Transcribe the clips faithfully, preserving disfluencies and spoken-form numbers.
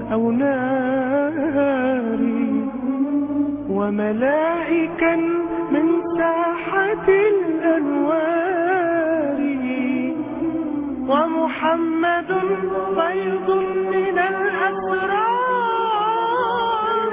أو نار وملائكا من ساحة الأنوار ومحمد فيض من الأسرار.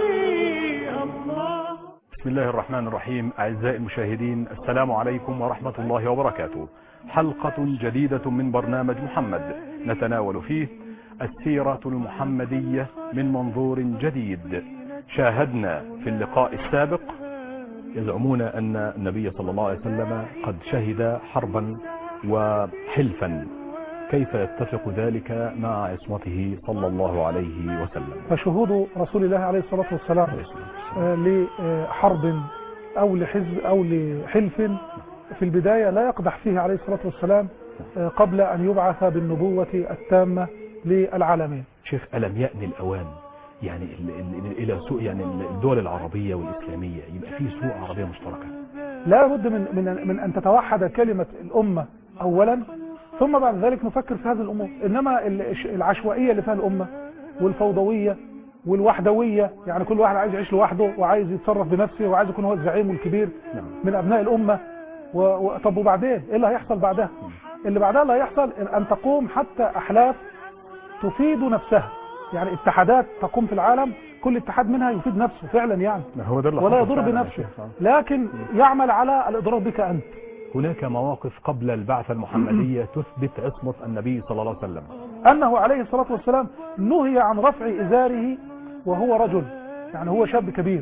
الله. بسم الله الرحمن الرحيم. أعزائي المشاهدين، السلام عليكم ورحمة الله وبركاته. حلقة جديدة من برنامج محمد نتناول فيه السيرة المحمدية من منظور جديد. شاهدنا في اللقاء السابق يزعمون أن النبي صلى الله عليه وسلم قد شهد حربا وحلفا، كيف يتفق ذلك مع عصمته صلى الله عليه وسلم؟ فشهود رسول الله عليه الصلاة والسلام لحرب أو لحزب أو لحلف في البداية لا يقدح فيه عليه الصلاة والسلام قبل أن يبعث بالنبوة التامة للعالمين. شيخ، ألم يأن الأوان يعني إلى سوء يعني الدول العربية والإسلامية يبقى فيه سوء عربية مشتركة؟ لا بد من من من أن تتوحد كلمة الأمة أولا، ثم بعد ذلك نفكر في هذه الأمور. إنما العشوائية اللي فيها الأمة والفوضوية والوحدوية، يعني كل واحد عايز يعيش لوحده وعايز يتصرف بنفسه وعايز يكون هو الزعيم والكبير من أبناء الأمة. و... طب وبعدين إيه اللي هيحصل بعدها؟ اللي بعدها اللي هيحصل أن تقوم حتى أحلاف تفيد نفسها، يعني اتحادات تقوم في العالم، كل اتحاد منها يفيد نفسه فعلا يعني هو ده ولا يضر بنفسه، لكن يعمل على الإضرار بك أنت. هناك مواقف قبل البعثة المحمدية تثبت عصمة النبي صلى الله عليه وسلم، أنه عليه الصلاة والسلام نهي عن رفع إزاره وهو رجل، يعني هو شاب كبير.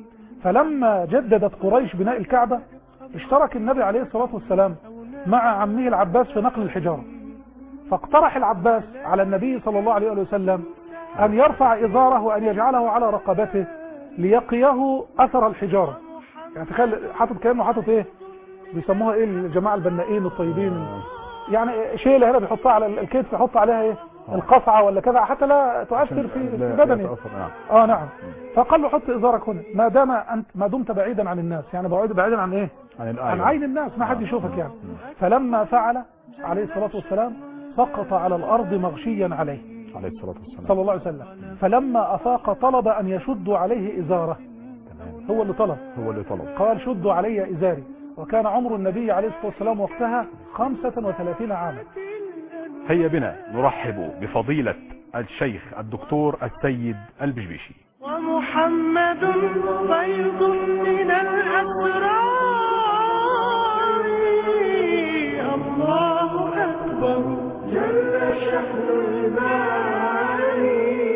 فلما جددت قريش بناء الكعبة اشترك النبي عليه الصلاة والسلام مع عمه العباس في نقل الحجارة، فاقترح العباس على النبي صلى الله عليه وسلم أن يرفع إزاره وأن يجعله على رقبته ليقيه أثر الحجارة. يعني تخيل حاطط كأنه حاطط إيه بيسموها إيه الجماعة البنائين الطيبين، يعني شيلة هنا بيحطها على الكتف يحط عليها إيه القصعة ولا كذا حتى لا تؤثر في بدنه. آه نعم. فقال له حط إزارك هنا ما دام أنت ما دمت بعيدا عن الناس، يعني بعيد بعيدا عن إيه عن, عن عين الناس، ما حد يشوفك يعني. فلما فعل عليه الصلاة والسلام سقط على الأرض مغشيا عليه عليه الصلاة والسلام صلى الله عليه وسلم. فلما أفاق طلب أن يشدوا عليه إزاره، هو اللي طلب هو اللي طلب قال شدوا علي إزاري. وكان عمر النبي عليه الصلاة والسلام وقتها خمسة وثلاثين عاما. هيا بنا نرحب بفضيلة الشيخ الدكتور السيد البشبيشي. ومحمد فيض من الأسرار. الله أكبر جل شأن المعاني.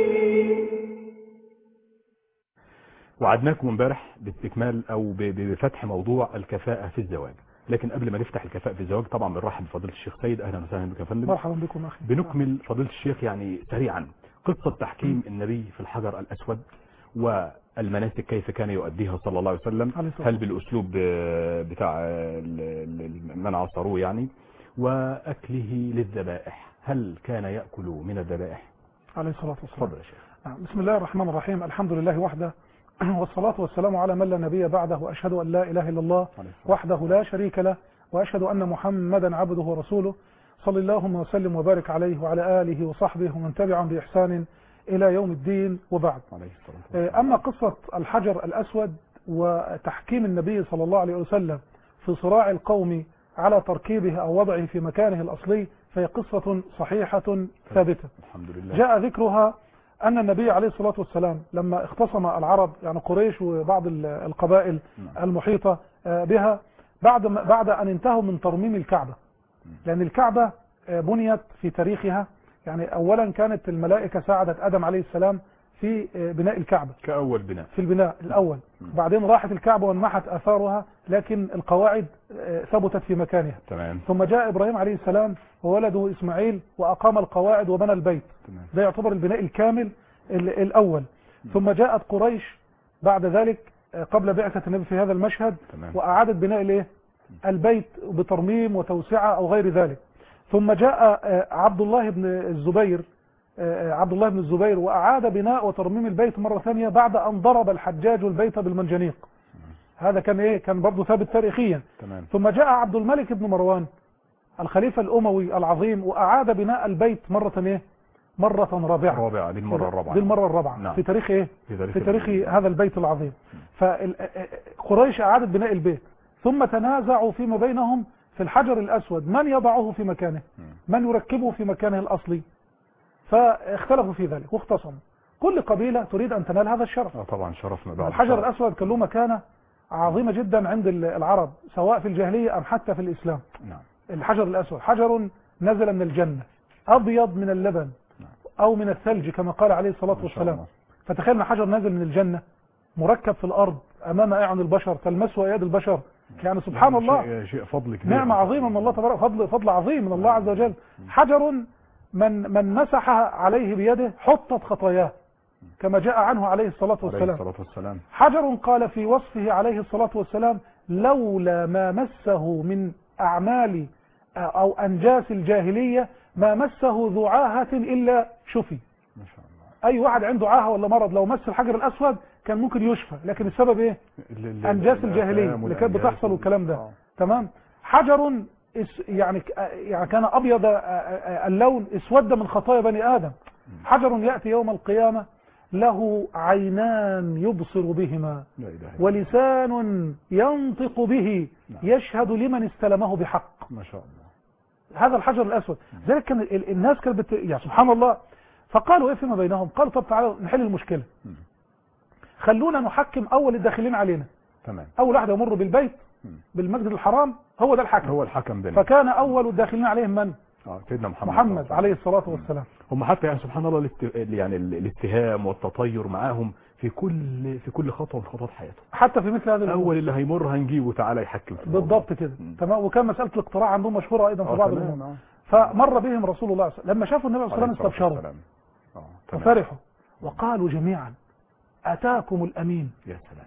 وعدناكم امبارح باستكمال او بفتح موضوع الكفاءة في الزواج، لكن قبل ما نفتح الكفاءة في الزواج طبعا بنرحب بفضيلة الشيخ سيد. اهلا وسهلا بك يا فندم. مرحبا بكم اخي. بنكمل فضيلة الشيخ يعني سريعا قصة تحكيم النبي في الحجر الاسود والمناسك كيف كان يؤديها صلى الله عليه وسلم، هل بالاسلوب بتاع من عصروه يعني، واكله للذبائح، هل كان يأكل من الذبائح عليه الصلاة والسلام؟ تفضل يا شيخ. بسم الله الرحمن الرحيم. الحمد لله وحده، والصلاة والسلام على من لا نبي بعده، وأشهد أن لا إله إلا الله وحده لا شريك له، وأشهد أن محمدا عبده ورسوله، صلى اللهم وسلم وبارك عليه وعلى آله وصحبه ومن تبعهم بإحسان إلى يوم الدين، وبعد. أما قصة الحجر الأسود وتحكيم النبي صلى الله عليه وسلم في صراع القوم على تركيبه أو وضعه في مكانه الأصلي فهي قصة صحيحة ثابتة الحمد لله. جاء ذكرها أن النبي عليه الصلاة والسلام لما اختصم العرب، يعني قريش وبعض القبائل المحيطة بها، بعد بعد أن انتهوا من ترميم الكعبة، لأن الكعبة بنيت في تاريخها، يعني أولا كانت الملائكة ساعدت آدم عليه السلام في بناء الكعبة كأول بناء في البناء الأول، بعدين راحت الكعبة وانمحت آثارها، لكن القواعد ثبتت في مكانها. تمام. ثم جاء إبراهيم عليه السلام وولده إسماعيل وأقام القواعد وبنى البيت. تمام. ده يعتبر البناء الكامل الأول. تمام. ثم جاءت قريش بعد ذلك قبل بعثة النبي في هذا المشهد. تمام. وأعادت بناء الايه البيت بترميم وتوسعة أو غير ذلك. ثم جاء عبد الله بن الزبير عبد الله بن الزبير وأعاد بناء وترميم البيت مرة ثانية بعد أن ضرب الحجاج البيت بالمنجنيق. هذا كان ايه كان برضه ثابت تاريخيا. تمام. ثم جاء عبد الملك بن مروان الخليفة الأموي العظيم وأعاد بناء البيت مرة ايه مرة رابعة. رابعة دي المرة الرابعة. دي المرة الرابعة. نعم. في تاريخ ايه؟ في تاريخ, في تاريخ هذا البيت العظيم. فقريش اعادت بناء البيت، ثم تنازعوا فيما بينهم في الحجر الاسود من يضعه في مكانه، من يركبه في مكانه الاصلي. فاختلفوا في ذلك واختصموا. كل قبيلة تريد ان تنال هذا الشرف. اه طبعا شرف ما بعد الحجر الشرف. الاسود كان له مكانة عظيمة جدا عند العرب سواء في الجاهلية ام حتى في الاسلام. نعم. الحجر الاسود حجر نزل من الجنة، ابيض من اللبن او من الثلج كما قال عليه الصلاة والسلام. فتخيل ان حجر نازل من الجنة مركب في الارض امام اعين البشر تلمسه اياد البشر، يعني سبحان الله شيء, شيء فضل كبير، نعمة عظيمة من الله تبارك، فضل فضل عظيم من الله عز وجل. حجر من من مسح عليه بيده حطت خطاياه كما جاء عنه عليه الصلاة والسلام. عليه الصلاة والسلام. حجر قال في وصفه عليه الصلاة والسلام لولا ما مسه من اعمال او انجاس الجاهلية ما مسه ذو عاهة الا شفي. ما شاء الله. اي واحد عنده عاهة ولا مرض لو مس الحجر الاسود كان ممكن يشفى، لكن السبب ايه؟ انجاس الجاهلية اللي كانت بتحصل والكلام ده. تمام. حجر يعني يعني كان ابيض اللون اسود من خطايا بني ادم. حجر يأتي يوم القيامة له عينان يبصر بهما ولسان ينطق به يشهد لمن استلمه بحق. ما شاء الله. هذا الحجر الاسود. ذلك كان الناس كانت بت... يعني سبحان الله. فقالوا ايه فيما بينهم؟ قالوا طب تعالوا نحل المشكلة، خلونا نحكم اول الداخلين علينا. تمام. اول واحد يمر بالبيت بالمسجد الحرام هو ده الحكم، هو الحكم بينهم. فكان اول الداخلين عليهم من؟ اه سيدنا محمد محمد عليه الصلاة والسلام. هم حتى يعني سبحان الله الاست... يعني الاتهام والتطير معاهم في كل في كل خطوه من خطوات حياته، حتى في مثل هذا الامور. اول اللي هيمر هنجيبه تعالى يحكم فيه بالضبط كده. تمام. وكان مساله الاقتراع عندهم مشهوره ايضا في بعض الامور. آه. فمر بهم رسول الله صلى الله عليه وسلم لما شافوا النبي صلى الله عليه وسلم استبشروا وفرحوا وقالوا جميعا اتاكم الامين. يا سلام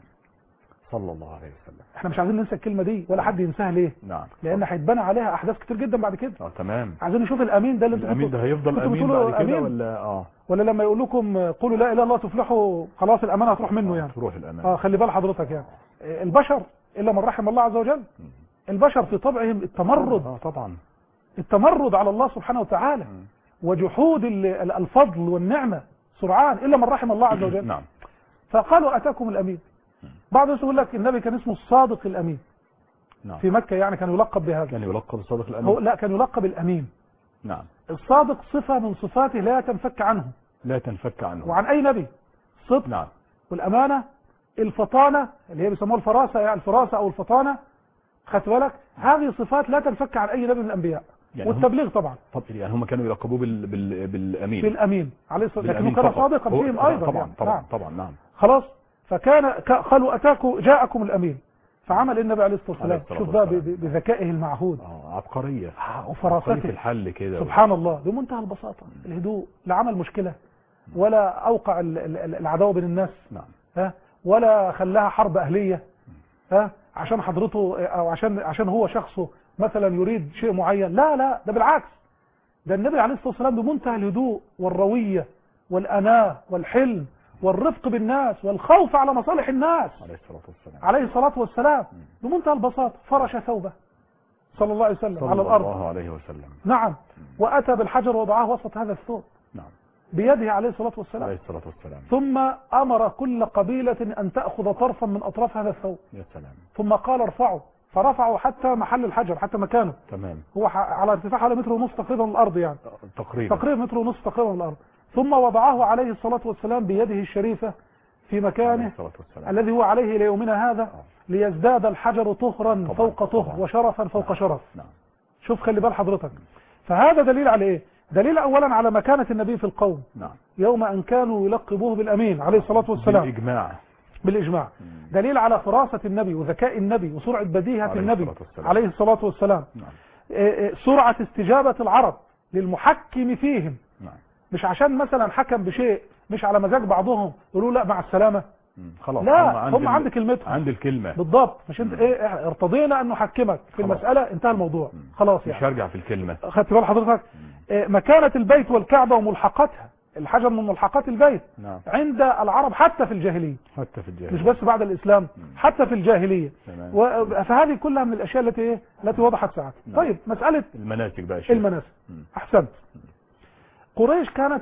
صلى الله عليه وسلم. احنا مش عايزين ننسى الكلمه دي ولا حد ينساها. ليه؟ نعم. لان هيتبنى عليها احداث كتير جدا بعد كده. اه تمام. عايزين نشوف الامين ده اللي انتوا الامين ده هيفضل امين بعد كده ولا اه ولا لما يقول لكم قولوا لا اله الا الله تفلحوا خلاص الامانه هتروح منه يعني. تروح الامانه. اه خلي بال حضرتك يعني. البشر الا من رحم الله عز وجل. البشر في طبعهم التمرد. اه طبعا. التمرد على الله سبحانه وتعالى وجحود الفضل والنعمه سرعان الا من رحم الله عز وجل. نعم. فقالوا اتاكم الامين. بعض الناس يقول لك النبي كان اسمه الصادق الامين. نعم. في مكة يعني كان يلقب بهذا. كان يلقب الصادق الامين. هو لا كان يلقب الامين. نعم. الصادق صفة من صفاته لا تنفك عنه. لا تنفك عنه. وعن اي نبي؟ الصدق. نعم. والامانة، الفطانة اللي هي بيسموها الفراسة يعني الفراسة او الفطانة. خدت بالك؟ هذه صفات لا تنفك عن اي نبي من الانبياء. يعني والتبليغ طبعا. طب يعني هم كانوا يلقبوه بال... بال... بالامين. بالامين عليه الصلاة والسلام. لكنه كان صادقا فيهم ايضا. طبعا يعني. طبعا نعم. طبعا نعم. خلاص. فكان قالوا اتاكم جاءكم الامين. فعمل النبي عليه الصلاه والسلام شوف بقى بذكائه المعهود. اه عبقريه. آه وفراسته في الحل كده. سبحان الله بمنتهى البساطه الهدوء، لا عمل مشكله ولا اوقع العداوه بين الناس. نعم. ها ولا خلاها حرب اهليه. ها عشان حضرته او عشان عشان هو شخصه مثلا يريد شيء معين. لا لا ده بالعكس. ده النبي عليه الصلاه والسلام بمنتهى الهدوء والرويه والاناه والحلم والرفق بالناس والخوف على مصالح الناس عليه الصلاة والسلام عليه الصلاة والسلام بمنتهى البساطة فرش ثوبه صلى الله عليه وسلم صلى على الأرض. الله عليه وسلم. نعم. وأتى بالحجر وضعه وسط هذا الثوب. نعم. بيده عليه الصلاة والسلام. عليه الصلاة والسلام. ثم أمر كل قبيلة أن تأخذ طرفا من أطراف هذا الثوب. يا سلام. ثم قال ارفعوا فرفعوا حتى محل الحجر حتى مكانه. تمام. هو على ارتفاع حوالي متر ونص تقريبا من الأرض يعني. تقريبا. تقريبا متر ونص تقريبا من الأرض. ثم وضعه عليه الصلاة والسلام بيده الشريفة في مكانه الذي هو عليه إلى يومنا هذا ليزداد الحجر طهرا فوق طهر وشرفا فوق شرف. نعم. شوف خلي بال حضرتك. فهذا دليل على ايه؟ دليل اولا على مكانة النبي في القوم. نعم. يوم ان كانوا يلقبوه بالامين عليه الصلاة والسلام. بالاجماع. بالاجماع. دليل على فراسة النبي وذكاء النبي وسرعة بديهة النبي عليه الصلاة والسلام. نعم. سرعة استجابة العرب للمحكم فيهم. نعم. مش عشان مثلا حكم بشيء مش على مزاج بعضهم يقولوا لا مع السلامة. خلاص. لا هم, هم عند كلمتهم. عند الكلمة. بالضبط. مش انت ايه ارتضينا ان نحكمك في خلاص. المسألة انتهى الموضوع. مم. خلاص يعني. مش هرجع في الكلمة. خدت بال حضرتك؟ إيه مكانة البيت والكعبة وملحقاتها. الحجر من ملحقات البيت. نعم. عند العرب حتى في الجاهلية. حتى في الجاهلية. مش بس بعد الاسلام. مم. حتى في الجاهلية. تمام. فهذه كلها من الاشياء التي ايه التي وضحت ساعات. نعم. طيب مسألة المناسك بقى شيء. المناسك. مم. احسنت. مم. قريش كانت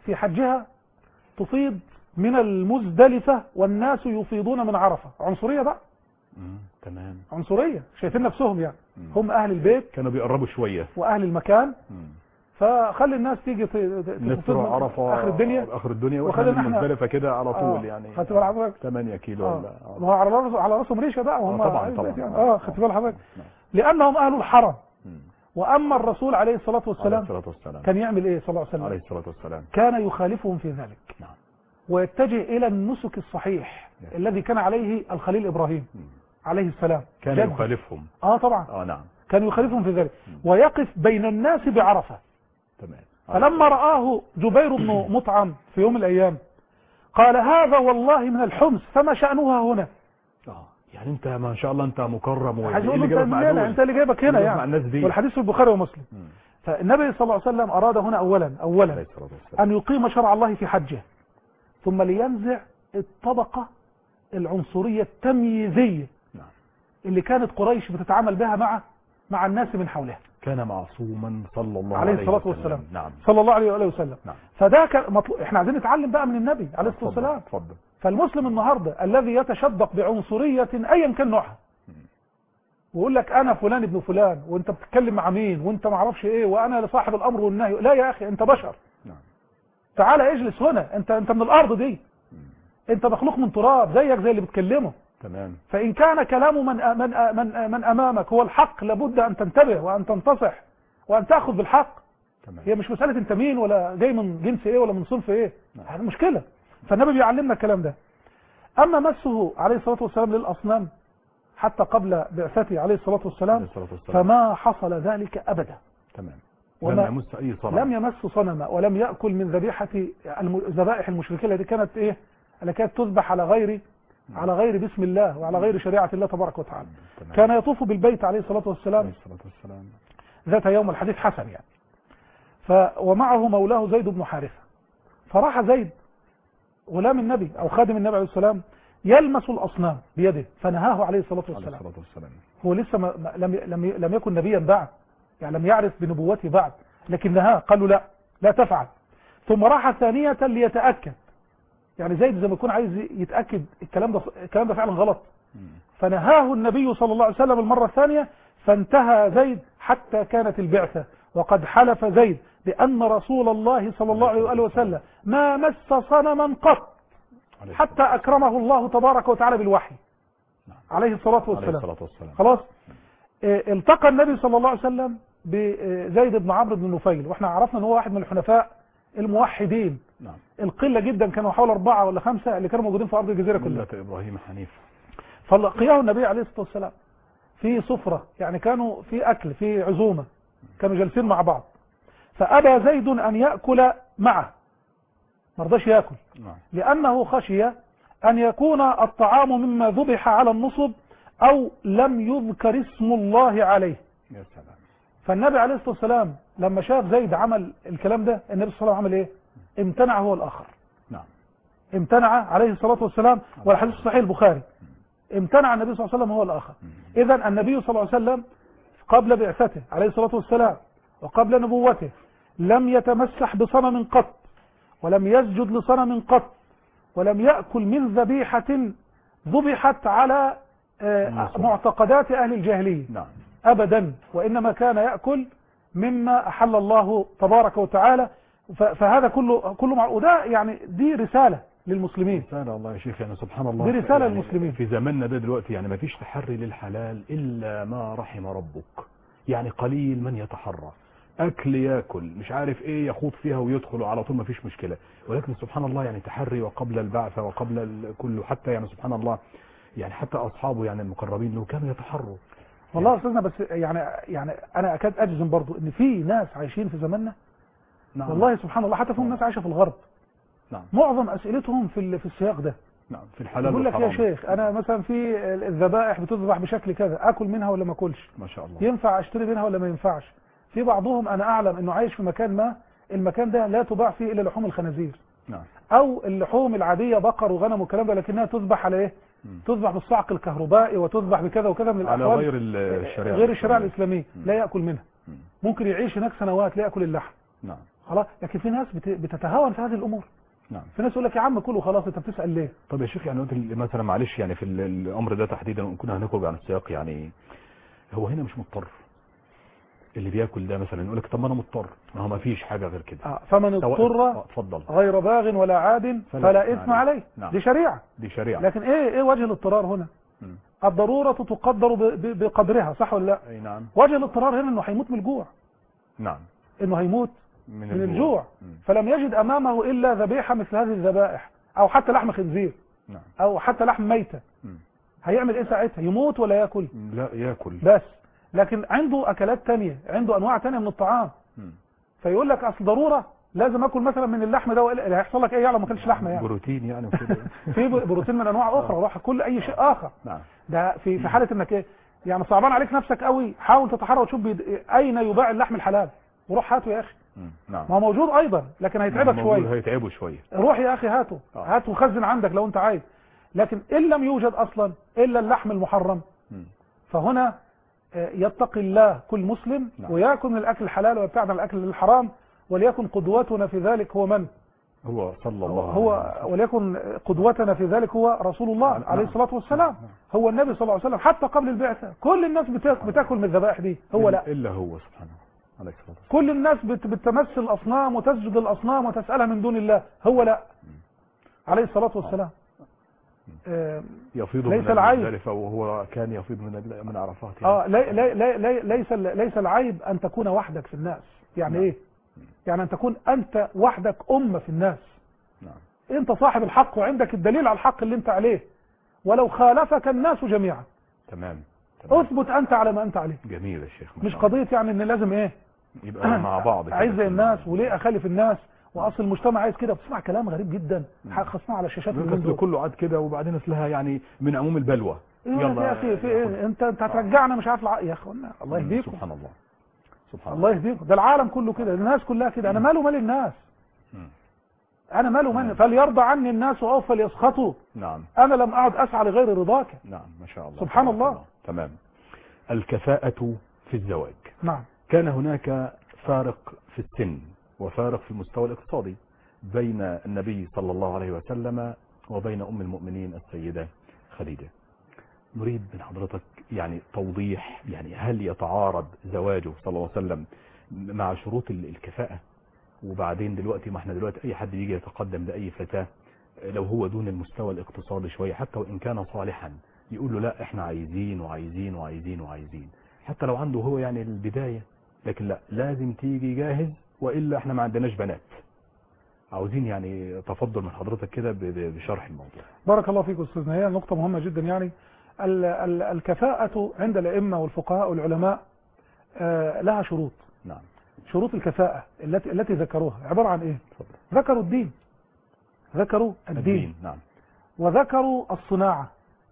في حجها تفيض من المزدلفة والناس يفيضون من عرفة. عنصرية بقى. مم. تمام. عنصرية، شايفين نفسهم يعني. مم. هم أهل البيت كانوا بيقربوا شوية وأهل المكان. مم. فخلي الناس تيجي نصر عرفة آخر الدنيا آخر الدنيا وإحنا من مزدلفة كده على طول. آه. يعني خدت بال حضرتك ثمانية كيلو آه. ولا ما هو على راسه على راسهم ريشة بقى وهم. آه طبعا طبعا يعني. اه خدت بال حضرتك نعم. لأنهم أهل الحرم. مم. وأما الرسول عليه الصلاة والسلام عليه الصلاة والسلام كان يعمل إيه صلى الله عليه وسلم؟ عليه الصلاة والسلام كان يخالفهم في ذلك. نعم. ويتجه إلى النسك الصحيح نعم. الذي كان عليه الخليل إبراهيم مم. عليه السلام. كان جد. يخالفهم. اه طبعا. اه نعم. كان يخالفهم في ذلك ويقف بين الناس بعرفة. تمام. فلما رآه جبير بن مطعم في يوم من الأيام قال هذا والله من الحمص فما شأنها هنا. اه يعني انت ما شاء الله انت مكرم عايز اقول انت منين انت اللي جايبك هنا يعني. والحديث في البخاري ومسلم. م. فالنبي صلى الله عليه وسلم أراد هنا أولا أولا أن يقيم شرع الله في حجه ثم لينزع الطبقة العنصرية التمييزية نعم. اللي كانت قريش بتتعامل بها مع مع الناس من حولها. كان معصوما صلى الله عليه عليه الصلاة وسلم. والسلام. نعم. صلى الله عليه وسلم. نعم. فده كان مطلوب. احنا عايزين نتعلم بقى من النبي عليه الصلاة والسلام. اتفضل. فالمسلم النهاردة الذي يتشدق بعنصرية ايا كان نوعها ويقول لك انا فلان ابن فلان وانت بتتكلم مع مين وانت ما اعرفش ايه وانا لصاحب الامر والنهي. لا يا اخي انت بشر. نعم. تعالى اجلس هنا. انت انت من الارض دي. انت مخلوق من تراب زيك زي اللي بتكلمه. تمام. فان كان كلام من من من من امامك هو الحق لابد ان تنتبه وان تنتصح وان تاخذ بالحق. تمام. هي مش مساله انت مين ولا جاي من جنس ايه ولا من صنف ايه. هذه مشكله. فالنبي بيعلمنا الكلام ده. اما مسه عليه الصلاه والسلام للاصنام حتى قبل بعثته عليه الصلاه والسلام فما حصل ذلك ابدا. تمام. لم يمس اي صنم. لم يمس صنما ولم ياكل من ذبيحه ذبائح المشركين التي كانت ايه اللي كانت تذبح على غير على غير بسم الله وعلى غير شريعه الله تبارك وتعالى. تمام. كان يطوف بالبيت عليه الصلاه والسلام عليه الصلاه والسلام ذات يوم. الحديث حسن يعني. ف ومعه مولاه زيد بن حارثه. فراح زيد غلام النبي او خادم النبي عليه السلام يلمس الاصنام بيده فنهاه عليه الصلاه والسلام. هو لسه ما لم لم لم يكن نبيا بعد يعني لم يعرف بنبوته بعد لكن نهاه قال له لا لا تفعل. ثم راح ثانيه ليتاكد يعني زيد زي ما يكون عايز يتاكد الكلام ده الكلام ده فعلا غلط. فنهاه النبي صلى الله عليه وسلم المره الثانيه فانتهى زيد حتى كانت البعثه وقد حلف زيد بأن رسول الله صلى الله عليه وسلم ما مس صنما قط حتى أكرمه الله تبارك وتعالى بالوحي عليه الصلاة والسلام. خلاص. التقى النبي صلى الله عليه وسلم بزيد بن عمرو بن نفيل واحنا عرفنا ان هو واحد من الحنفاء الموحدين. نعم. القلة جدا كانوا حوالي أربعة ولا خمسة اللي كانوا موجودين في أرض الجزيرة كلها. ملة إبراهيم حنيف. فلقياه النبي عليه الصلاة والسلام في سفرة يعني كانوا في أكل في عزومة كانوا جالسين مع بعض فأبى زيد أن يأكل معه ما رضاش يأكل لأنه خشي أن يكون الطعام مما ذبح على النصب أو لم يذكر اسم الله عليه. يا سلام. فالنبي عليه الصلاة والسلام لما شاف زيد عمل الكلام ده النبي صلى الله عليه وسلم عمل إيه؟ امتنع هو الآخر. نعم. امتنع عليه الصلاة والسلام والحديث صحيح البخاري. امتنع النبي صلى الله عليه وسلم هو الآخر. إذا النبي صلى الله عليه وسلم قبل بعثته عليه الصلاة والسلام وقبل نبوته لم يتمسح بصنم قط ولم يسجد لصنم قط ولم يأكل من ذبيحة ذبحت على معتقدات أهل الجاهلية. نعم. أبدا. وإنما كان يأكل مما أحل الله تبارك وتعالى. فهذا كله كله مع وده يعني دي رسالة للمسلمين. رسالة الله يا شيخ يعني سبحان الله. دي رسالة يعني للمسلمين في زماننا ده دلوقتي يعني ما فيش تحري للحلال إلا ما رحم ربك. يعني قليل من يتحرى. أكل يأكل مش عارف إيه يخوض فيها ويدخل على طول ما فيش مشكلة. ولكن سبحان الله يعني تحري وقبل البعثة وقبل كله حتى يعني سبحان الله يعني حتى أصحابه يعني المقربين له كانوا يتحروا. والله يعني أستاذنا بس يعني يعني أنا أكاد أجزم برضو إن في ناس عايشين في زماننا. نعم. والله سبحان الله حتى فيهم ناس عايشة في الغرب. نعم. معظم أسئلتهم في في السياق ده. نعم. في الحلال يقول لك يا شيخ أنا مثلا في الذبائح بتذبح بشكل كذا أكل منها ولا ما أكلش. ما شاء الله. ينفع أشتري منها ولا ما ينفعش. في بعضهم أنا أعلم إنه عايش في مكان ما المكان ده لا تباع فيه إلا لحوم الخنازير. نعم. أو اللحوم العادية بقر وغنم والكلام ده لكنها تذبح على إيه؟ م. تذبح بالصعق الكهربائي وتذبح بكذا وكذا من الأحوال على غير الشريعة غير الشريعة الإسلامية. م. لا يأكل منها. م. ممكن يعيش هناك سنوات لا يأكل اللحم. نعم. خلاص. لكن في ناس بت- بتتهاون في هذه الامور. نعم. في ناس يقول لك يا عم كله خلاص، انت بتسال ليه؟ طب يا شيخ يعني قلت مثلا معلش يعني في ال- الامر ده تحديدا وان كنا هنخرج عن السياق، يعني هو هنا مش مضطر اللي بياكل ده مثلا يقول لك طب ما انا مضطر، ما هو ما فيش حاجه غير كده. آه فمن سواء- اضطر آه، اتفضل. غير باغ ولا عاد فلا فلا إثم اثم عليه. عليه. نعم. دي شريعه. دي شريعه. لكن ايه ايه وجه الاضطرار هنا؟ مم. الضروره تقدر ب- ب- بقدرها، صح ولا لا؟ اي نعم. وجه الاضطرار هنا انه هيموت من الجوع، نعم. انه هيموت من, من الجوع، مم. فلم يجد امامه الا ذبيحه مثل هذه الذبائح، او حتى لحم خنزير، نعم. او حتى لحم ميته. مم. هيعمل ايه ساعتها؟ يموت ولا ياكل؟ لا ياكل. بس. لكن عنده اكلات تانية، عنده انواع تانية من الطعام، مم. فيقول لك اصل ضروره لازم اكل مثلا من اللحم ده، اللي هيحصل لك ايه يعني لو ما اكلش لحمه يعني؟ بروتين يعني وكده. في بروتين من انواع اخرى، روح كل اي شيء اخر. نعم. ده في في حاله انك ايه يعني صعبان عليك نفسك قوي، حاول تتحرى وتشوف بيد- اين يباع اللحم الحلال وروح هاته يا اخي. مم. نعم. ما هو موجود ايضا لكن هيتعبك موجود، شويه. هيتعبوا شويه. روح يا اخي هاته، آه. هاته وخزن عندك لو انت عايز. لكن ان لم يوجد اصلا الا اللحم المحرم، مم. فهنا آه، يتقي الله كل مسلم، نعم. ويأكل من الاكل الحلال ويبتعد عن الاكل الحرام، وليكن قدوتنا في ذلك هو من؟ هو صلى الله عليه هو وسلم. وليكن قدوتنا في ذلك هو رسول الله نعم. عليه الصلاة والسلام. نعم. هو النبي صلى الله عليه وسلم حتى قبل البعثة كل الناس بتا- بتاكل من الذبائح دي، هو لا. الا هو سبحانه عليه الصلاه والسلام. كل الناس بت- بتمثل الاصنام وتسجد الاصنام وتسألها من دون الله، هو لا عليه الصلاة والسلام. آه، يفيض ليس من العيب. المزدلفة وهو كان يفيض من ال- من عرفات يعني. اه لي لي لي لي ليس ليس العيب ان تكون وحدك في الناس. يعني نعم. ايه؟ يعني ان تكون انت وحدك امة في الناس. نعم. انت صاحب الحق وعندك الدليل على الحق اللي انت عليه، ولو خالفك الناس جميعا تمام. تمام. اثبت انت على ما انت عليه. جميل يا شيخ. ما مش شاء الله. قضية يعني ان لازم ايه يبقى مع بعض كده. عايز زي الناس وليه اخالف الناس، واصل المجتمع عايز كده. بتسمع كلام غريب جدا خاصة على الشاشات اليومين اصل دول. كله قعد كده وبعدين اصلها يعني من عموم البلوى. يلا يا اخي في ايه؟ انت انت هترجعنا مش عارف الع... يا اخوانا الله يهديكم. سبحان الله. سبحان الله يهديكم. ده العالم كله كده، الناس كلها كده. انا ماله مال الناس؟ مم. انا ماله مال؟ فليرضى عني الناس او فليسخطوا. نعم. انا لم اعد اسعى لغير رضاك. نعم ما شاء الله. سبحان الله. تمام. الكفاءة في الزواج. نعم. كان هناك فارق في السن وفارق في المستوى الاقتصادي بين النبي صلى الله عليه وسلم وبين أم المؤمنين السيدة خديجة. نريد من حضرتك يعني توضيح، يعني هل يتعارض زواجه صلى الله عليه وسلم مع شروط الكفاءة؟ وبعدين دلوقتي ما احنا دلوقتي اي حد يجي يتقدم لأي فتاة لو هو دون المستوى الاقتصادي شوية حتى وإن كان صالحا يقول له لا احنا عايزين وعايزين وعايزين وعايزين، حتى لو عنده هو يعني البداية، لكن لا لازم تيجي جاهز وإلا احنا ما عندناش بنات. عاوزين يعني تفضل من حضرتك كده بشرح الموضوع. بارك الله فيك أستاذنا. هي نقطة مهمة جدا. يعني ال ال الكفاءة عند الأئمة والفقهاء والعلماء آه لها شروط. نعم. شروط الكفاءة التي التي ذكروها عبارة عن إيه؟ تفضل. ذكروا الدين، ذكروا الدين, الدين. نعم. وذكروا الصناعة،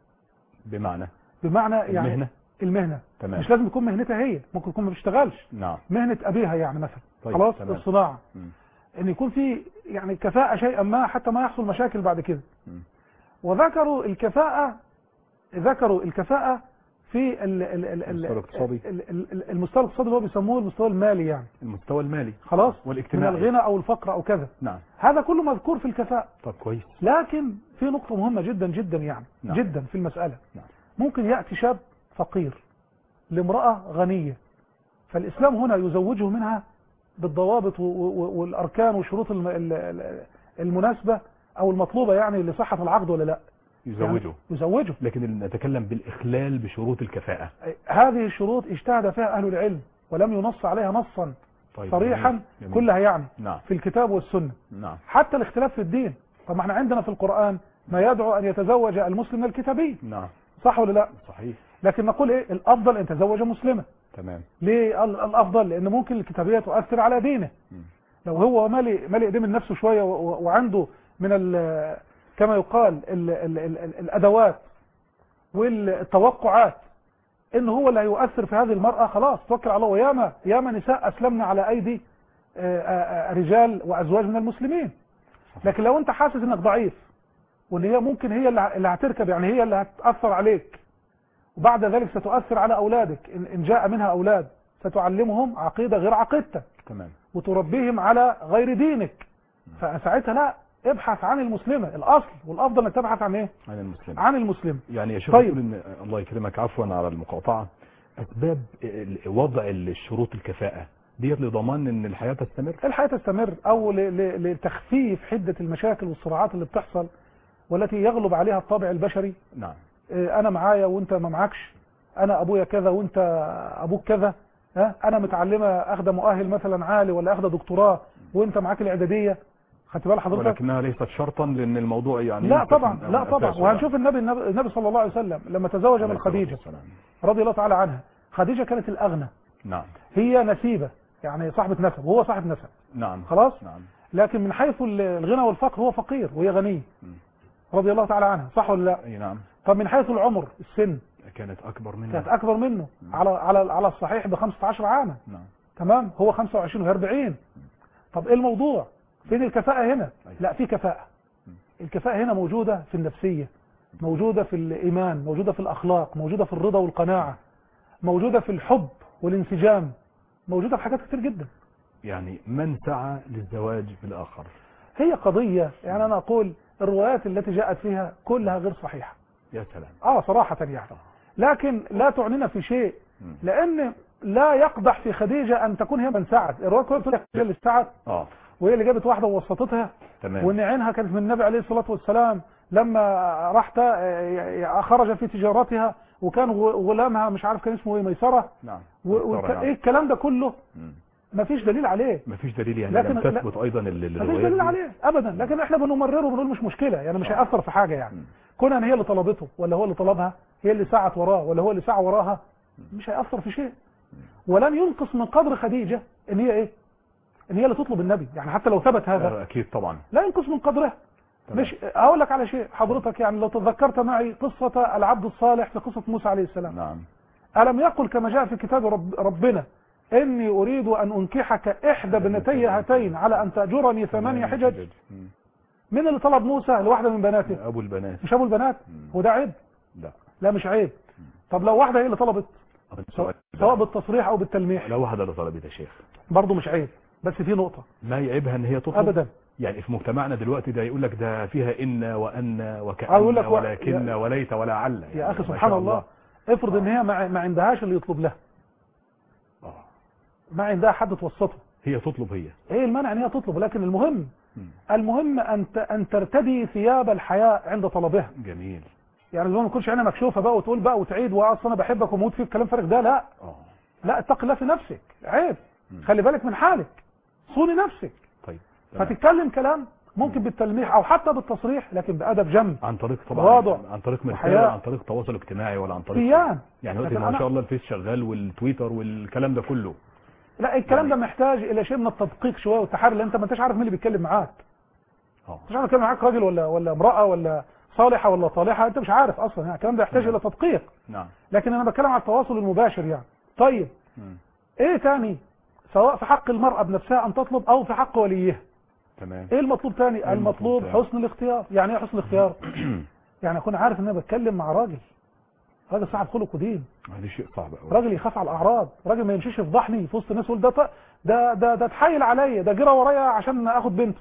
بمعنى بمعنى يعني المهنة. المهنة تمام. مش لازم تكون مهنتها هي، ممكن تكون ما بتشتغلش. نعم. مهنة أبيها يعني مثلا. طيب. خلاص. تمام. الصناعة م. ان يكون في يعني كفاءة شيئا ما حتى ما يحصل مشاكل بعد كده. م. وذكروا الكفاءة ذكروا الكفاءة في ال ال ال المستوى الاقتصادي. ال- ال- ال- المستوى الاقتصادي اللي هو بيسموه المستوى المالي يعني. المستوى المالي. خلاص. من والاجتماعي. الغنى او الفقر او كذا. نعم. هذا كله مذكور في الكفاءة. طب كويس. لكن في نقطة مهمة جدا جدا يعني. نعم. جدا في المسألة. نعم. ممكن يأتي شاب فقير لامرأة غنية، فالإسلام هنا يزوجه منها بالضوابط و- و- والأركان والشروط الم- ال- ال- المناسبة أو المطلوبة يعني لصحة العقد ولا لا؟ يزوجه. يعني يزوجه. لكن نتكلم بالإخلال بشروط الكفاءة. هذه الشروط اجتهد فيها أهل العلم ولم ينص عليها نصا طيب. صريحا. جميل. جميل. كلها يعني نعم. في الكتاب والسنة. نعم. حتى الاختلاف في الدين. طب ما احنا عندنا في القرآن ما يدعو أن يتزوج المسلم من الكتابي. نعم. صح ولا لا؟ صحيح. لكن نقول ايه الأفضل أن تزوج مسلمة. تمام. ليه ال- الأفضل؟ لأن ممكن الكتابية تؤثر على دينه. م. لو هو مالي مالي ايديه من نفسه شوية و- و- وعنده من ال كما يقال ال ال ال ال الأدوات والتوقعات ان هو اللي هيؤثر في هذه المرأة، خلاص توكل على الله. وياما ياما نساء أسلمنا على أيدي آه، آه، رجال وأزواج من المسلمين. لكن لو أنت حاسس أنك ضعيف وأن هي ممكن هي اللي اللي هتركب، يعني هي اللي هتأثر عليك وبعد ذلك ستؤثر على أولادك إن إن جاء منها أولاد فتعلمهم عقيدة غير عقيدتك تمام. وتربيهم على غير دينك. فساعتها لا، ابحث عن المسلمة الأصل، والأفضل أنك تبحث عن إيه؟ عن المسلم. عن المسلم. يعني يا شيخ طيب. تقول إن الله يكرمك عفوا على المقاطعة، أسباب وضع الشروط الكفاءة ديت لضمان إن الحياة تستمر؟ الحياة تستمر، أو ل- ل- لتخفيف حدة المشاكل والصراعات اللي بتحصل والتي يغلب عليها الطابع البشري. نعم. إيه، أنا معايا وأنت ما معكش، أنا أبويا كذا وأنت أبوك كذا، ها، أنا متعلمة أخذ مؤهل مثلا عالي ولا أخذ دكتوراه وأنت معاك الإعدادية. خدت بال حضرتك؟ ولكنها ليست شرطا، لأن الموضوع يعني لا طبعا، من لا طبعا. أساسه وهنشوف النبي النبي النبي صلى الله عليه وسلم لما تزوج من خديجة رضي الله تعالى عنها. خديجة كانت الأغنى، نعم. هي نسيبة يعني صاحبة نسب وهو صاحب نسب، نعم. خلاص. نعم. لكن من حيث الغنى والفقر هو فقير وهي غنية رضي الله تعالى عنها، صح ولا لا؟ أي نعم. طب من حيث العمر السن كانت أكبر منه. كانت أكبر منه على على على الصحيح ب خمسة عشر عاما. نعم. تمام. هو خمسة وعشرين وهي أربعين. طب ايه الموضوع؟ فين الكفاءة هنا؟ أيوة. لا، في كفاءة. الكفاءة هنا موجودة في النفسية، موجودة في الإيمان، موجودة في الأخلاق، موجودة في الرضا والقناعة، موجودة في الحب والانسجام، موجودة في حاجات كتير جدا. يعني من سعى للزواج بالآخر؟ هي قضية، يعني أنا أقول الروايات التي جاءت فيها كلها غير صحيحة. يا سلام. آه صراحة يعني. لكن لا تعنينا في شيء، لأن لا يقدح في خديجة أن تكون هي من سعت. الروايات كلها تقول لك هي اللي سعت، اه وهي اللي جابت واحدة ووسطتها، تمام. وان عينها كانت من النبي عليه الصلاة والسلام لما رحت خرج في تجارتها، وكان غلامها مش عارف كان اسمه ايه، ميسرة. نعم. وايه الكلام ده كله ما فيش دليل عليه. ما فيش دليل يعني، لكن لم تثبت ايضا الروايات. ما فيش دليل عليه ابدا، لكن احنا بنمرره وبنقول مش مشكلة، يعني مش هيأثر في حاجة يعني. كون ان هي اللي طلبته ولا هو اللي طلبها، هي اللي سعت وراه ولا هو اللي سعى وراها، مش هيأثر في شيء. ولن ينقص من قدر خديجة ان هي ايه، ان هي اللي تطلب النبي، يعني حتى لو ثبت هذا اكيد طبعا لا ينقص من قدرها. تمام. مش اقول لك على شيء حضرتك، يعني لو تذكرت معي قصة العبد الصالح في قصة موسى عليه السلام. نعم. ألم يقل كما جاء في كتاب رب ربنا إني أريد أن أنكحك إحدى بنتي هاتين على أن تأجرني ثمانية حجج. من اللي طلب موسى لواحدة من بناته؟ أبو البنات. مش أبو البنات. هو ده عيب؟ لا لا مش عيب. طب لو واحدة هي اللي طلبت، سواء بالتصريح أو بالتلميح، لو واحدة اللي طلبت يا شيخ برضه مش عيب، بس في نقطة ما يعيبها ان هي تطلب ابدا. يعني في مجتمعنا دلوقتي ده يقول لك ده فيها ان وان وكأن ولكن وليت ولا عل يعني. يا اخي سبحان الله, الله. افرض آه. ان هي ما, ما عندهاش اللي يطلب لها، اه ما عندها حد توسطه، هي تطلب. هي ايه المانع ان هي تطلب؟ لكن المهم م. المهم ان ان ترتدي ثياب الحياء عند طلبها. جميل. يعني ما تكونش عينها مكشوفه بقى وتقول بقى وتعيد واصل انا بحبك وموت فيك، كلام فارغ ده لا. اه لا، اتق الله في نفسك، عيب. م. خلي بالك من حالك، صوني نفسك. طيب تمام. فتتكلم كلام ممكن بالتلميح او حتى بالتصريح، لكن بادب جم، عن طريق طبعا واضح. عن طريق مرسال، عن طريق تواصل اجتماعي، ولا عن طريق سيان. يعني دلوقتي ما شاء الله الفيس شغال والتويتر والكلام ده كله. لا الكلام يعني ده محتاج الى شيء من التدقيق شويه والتحري، لان انت ما انتش عارف مين اللي بيتكلم معاك. اه مش عارف بيتكلم معاك راجل ولا ولا امراه ولا صالحه ولا طالحه، انت مش عارف اصلا. يعني الكلام ده يحتاج نعم. الى تدقيق. نعم. لكن انا بتكلم على التواصل المباشر يعني. طيب م. ايه تاني، سواء في حق المراه بنفسها ان تطلب او في حق وليها. تمام. ايه المطلوب تاني؟ المطلوب حسن الاختيار. يعني ايه حسن الاختيار؟ يعني اكون عارف ان انا بتكلم مع راجل راجل صاحب خلق ودين. هذا شيء صعب قوي. راجل يخاف على الاعراض، راجل ما يمشيش يفضحني في وسط الناس يقول ده ده ده ده اتحايل عليا، ده جرى ورايا عشان اخد بنته.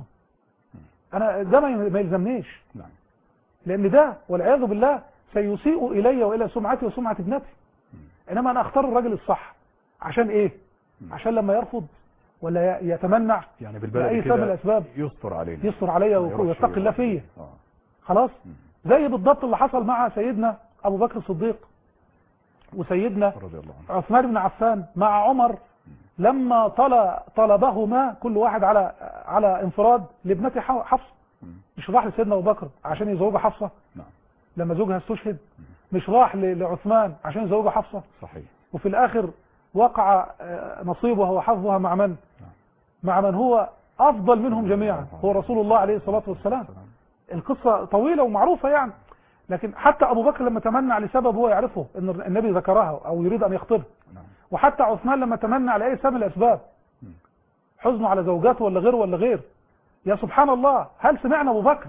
انا ده ما يلزمنيش. نعم. لان ده والعياذ بالله سيسيء الي والى سمعتي وسمعه ابنتي. انما انا اختار الراجل الصح. عشان ايه؟ عشان لما يرفض ولا يتمنع يعني بالبلد اي سبب من الاسباب يستر علينا، يستر عليا ويتقي الله فيا. خلاص. زي بالضبط اللي حصل مع سيدنا ابو بكر الصديق وسيدنا رضي الله عنه عثمان بن عفان مع عمر لما طلب طلبهما كل واحد على على انفراد لابنته حفصه. مش راح لسيدنا ابو بكر عشان يزوجها حفصه. نعم. لما زوجها استشهد. مش راح لعثمان عشان يزوجها حفصه. صحيح. وفي الاخر وقع نصيبها وحظها مع من؟ مع من هو افضل منهم جميعا، هو رسول الله عليه الصلاه والسلام. القصه طويله ومعروفه يعني. لكن حتى ابو بكر لما تمنع لسبب هو يعرفه ان النبي ذكرها او يريد ان يخطبها. وحتى عثمان لما تمنع لاي سبب من الاسباب، حزنه على زوجاته ولا غير ولا غير. يا سبحان الله، هل سمعنا ابو بكر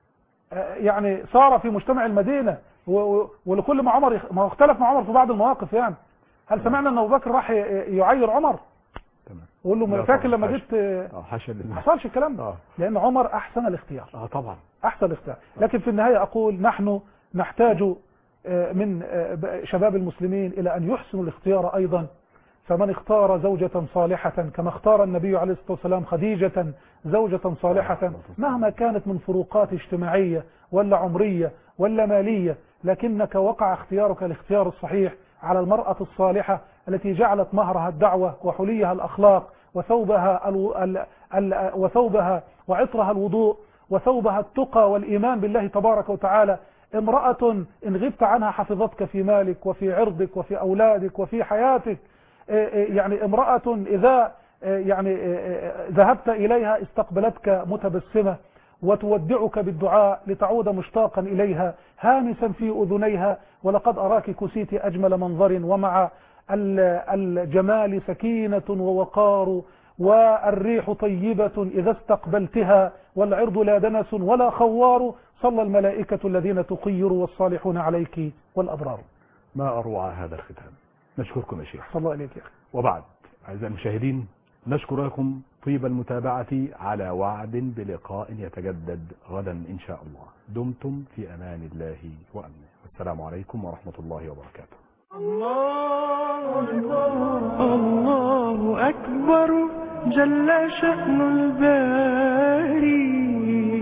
يعني صار في مجتمع المدينه ولكل ما عمر ما اختلف مع عمر في بعض المواقف يعني، هل سمعنا ان ابو بكر راح يعير عمر تمام. ويقول له ما فاكر لما جيت؟ اه حاشا لله، ما حصلش الكلام ده. اه لان عمر احسن الاختيار. اه طبعا احسن الاختيار. لكن في النهايه اقول نحن نحتاج من شباب المسلمين الى ان يحسنوا الاختيار ايضا. فمن اختار زوجة صالحة كما اختار النبي عليه الصلاة والسلام خديجة زوجة صالحة، مهما كانت من فروقات اجتماعية ولا عمرية ولا مالية، لكنك وقع اختيارك الاختيار الصحيح على المرأة الصالحة التي جعلت مهرها الدعوة وحليها الأخلاق وثوبها ال ال ال وثوبها وعطرها الوضوء وثوبها التقى والإيمان بالله تبارك وتعالى. امرأة إن غبت عنها حفظتك في مالك وفي عرضك وفي أولادك وفي حياتك. يعني امرأة إذا يعني ذهبت إليها استقبلتك متبسمة وتودعك بالدعاء لتعود مشتاقا إليها هامسا في أذنيها، ولقد أراك كسيت أجمل منظر ومع الجمال سكينة ووقار والريح طيبة إذا استقبلتها والعرض لا دنس ولا خوار، صلى الملائكة الذين تخير والصالحون عليك والأبرار. ما أروع هذا الختام. نشكركم يا شيخ. صلى الله عليك يا أخي. وبعد أعزائي المشاهدين نشكر لكم طيب المتابعة على وعد بلقاء يتجدد غدا إن شاء الله. دمتم في أمان الله وأمنه، والسلام عليكم ورحمة الله وبركاته. الله أكبر الله أكبر جل شأن الباري،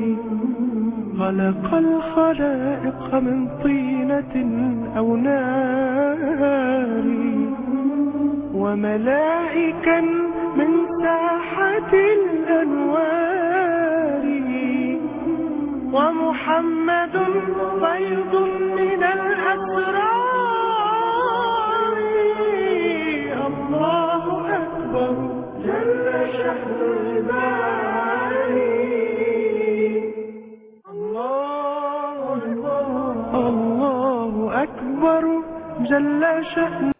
خلق الخلائق من طينة أو نار، وملائكا من ساحة الأنوار، ومحمد فيض من الأسرار. الله أكبر جل شأن الباري. الله أكبر الله أكبر جل شأن